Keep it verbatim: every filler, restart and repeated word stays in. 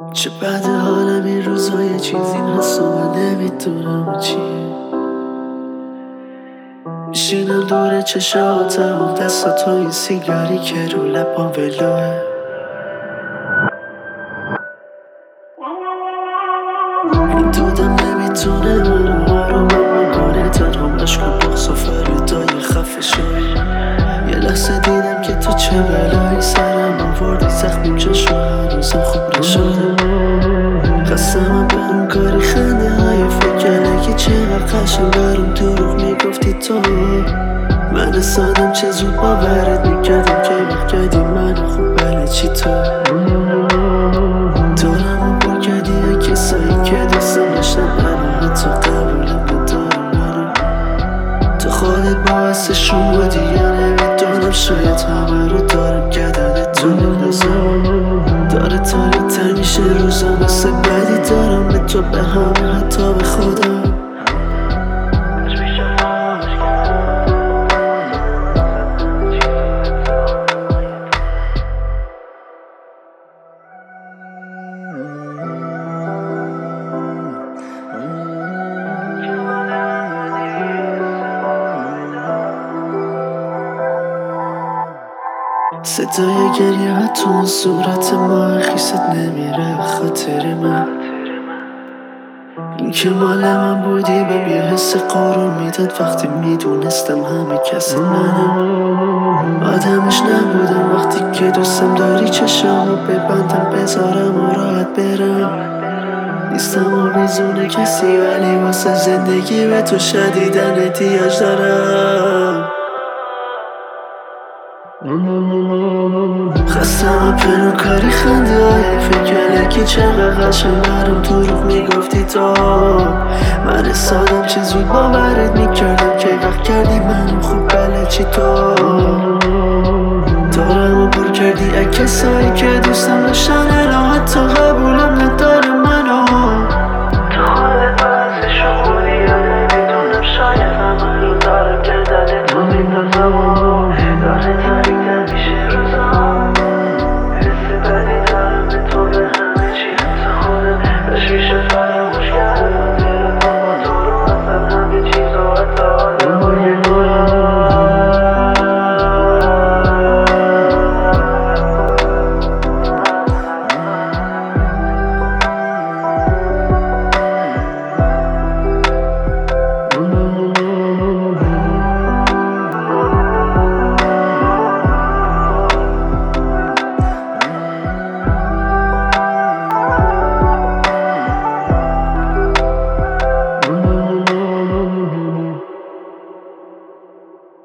چه بعد حالم این روزا یه چیزی هست و من نمیدونم چیه. میشینم دور چشاتم و دستات این سیگاری که رو لبام ولوه. این دودم نمیتونه منو آرومم نکنه، تنهام عشق و بغض و فریدای خفه شدی. یه لحظه دیدم که تو چه بلایی سرم آوردی، زخمیم جاشو هنوزم خوب نشده. خستمم به اون کاری خنده های فکره که چقدر قشنگ برام دروغ میگفتی تو. من سادم چه زود باورت میکردم که میکردی من خوب بله چی تو. دارم و پر کردی های کسایی که دوستم داشتم، منو حتی قبولم ندارم منو. تو خودت باعثشون بودی یا نمیدونم، شاید همه رو دارم گردن تو میندازم. داره تاریک تر میشه روزا، مثل بدی دارم به تو به همه حتی به خودم. صدای گریه ها تو صورت ما خیست نمیره به خاطر من. این که مال من بودی بهم یه حس قرار میداد وقتی میدونستم همه کس منم. آدمش نبودم وقتی که دوستم داری چشامو ببندم بذارم و راحت برم. نیستم و میزونه کسی ولی واسه زندگی به تو شدیدن احتیاج دارم. خستم پنو کاری خنده های فکره که چقدر قشنگ برام دروغ میگفتی تو. من سادم چه زود باورت میکردم که وقت کردی منو خوب بله چی تو. دارم و پر کردی ای کسایی که دوستم داشتن الان حتی قبولم